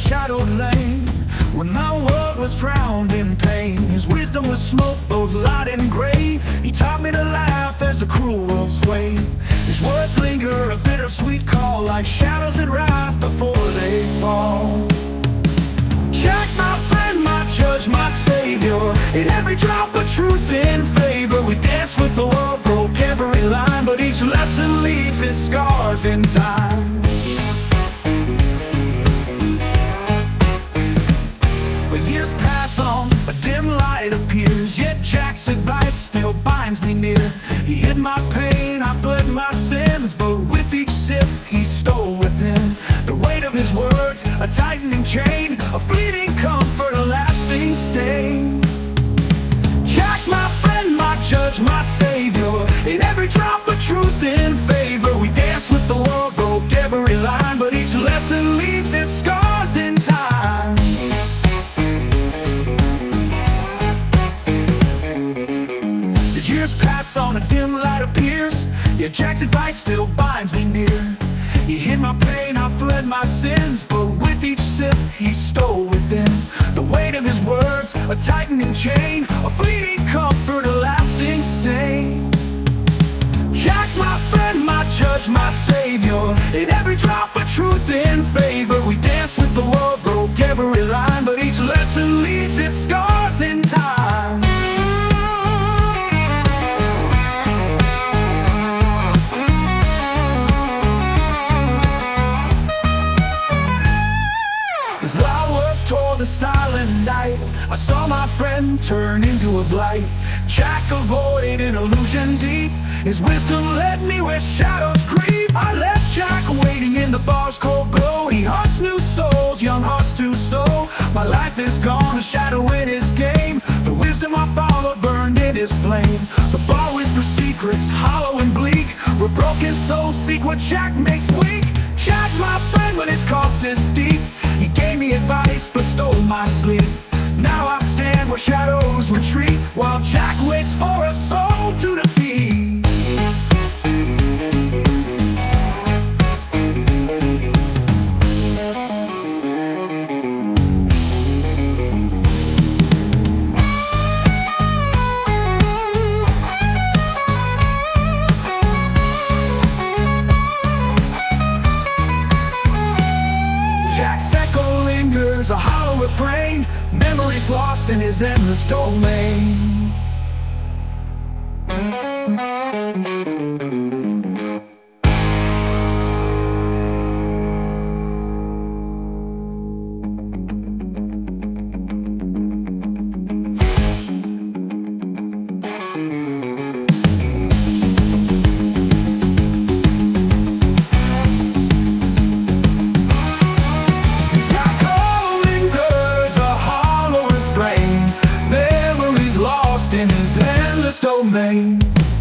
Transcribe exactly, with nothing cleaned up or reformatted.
shadowed lane. When my world was drowned in pain, his wisdom was smoke, both light and gray. He taught me to laugh as the cruel world swayed. His words linger, a bittersweet call, like shadows that rise before they fall. Jack, my friend, my judge, my savior, in every drop of truth in favor. We danced with the world, broke every line, but each lesson leaves its scars in time. But years pass on, a dim light appears, yet Jack's advice still binds me near. He hid my pain, I fled my sins, but with each sip he stole within the weight of his words, a tightening chain, a fleeting comfort, a lasting stain. Jack, my friend, my judge, my savior, in every drop of truth in favor. We danced with the world, broke every line, but each lesson leaves its scars in time. Years pass on, a dim light appears, yet Jack's advice still binds me near. He hid my pain, I fled my sins, but with each sip he stole within the weight of his words, a tightening chain, a fleeting comfort, a lasting stain. Jack, my friend, my judge, my savior, in every drop of truth in favor. We danced with the world, broke every line, but each lesson leaves its scars in time. His loud words tore the silent night. I saw my friend turn into a blight. Jack avoided illusion deep. His wisdom led me where shadows creep. I left Jack waiting in the bar's cold glow. He hunts new souls, young hearts to sow. My life is gone, a shadow in his game. The wisdom I followed burned in his flame. The bar whispers secrets, hollow and bleak, where broken souls seek what Jack makes weak. Jack, my friend, when his cost is steep, he gave me advice but stole my sleep. Now I stand where shadows retreat, while Jack waits for a soul to defeat. Jack's echo lingers, a hollow refrain, memories lost in his endless domain. In his endless domain.